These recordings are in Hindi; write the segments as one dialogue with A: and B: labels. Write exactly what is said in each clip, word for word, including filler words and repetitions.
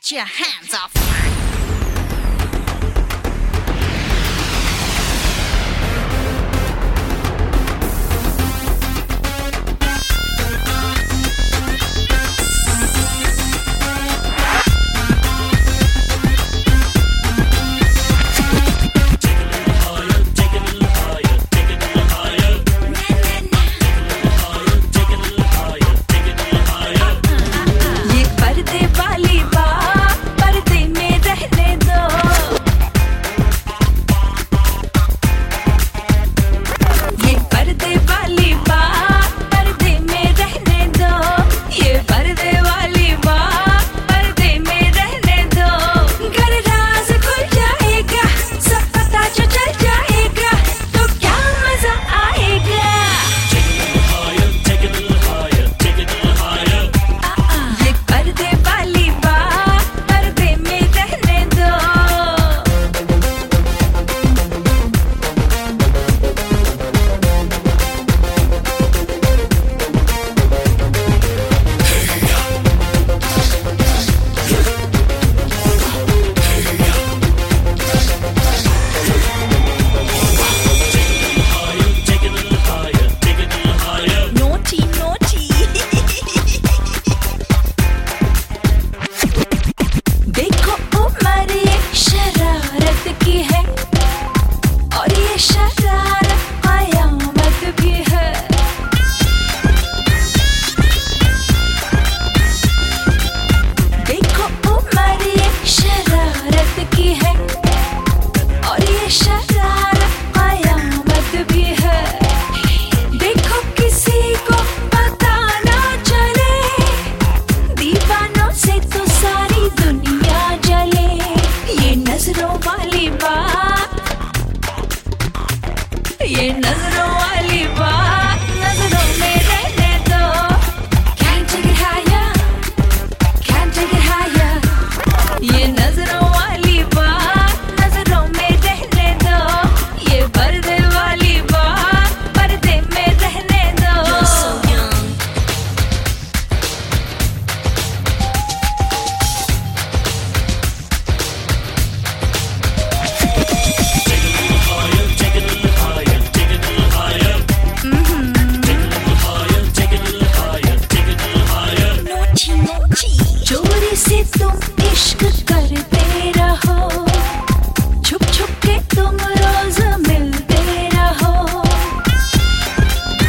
A: Get your hands off.
B: ये नजरों वाली बात नजरों में रहने दो. Can't take it higher, can't take it higher. ये नजरों वाली बात नजरों में रहने दो. ये पर्दे वाली बात पर्दे में रहने दो. You're so young. चोरी से तुम इश्क करते रहो, छुप छुप के तुम रोज मिलते रहो.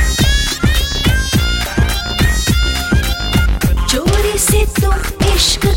B: चोरी से तुम इश्क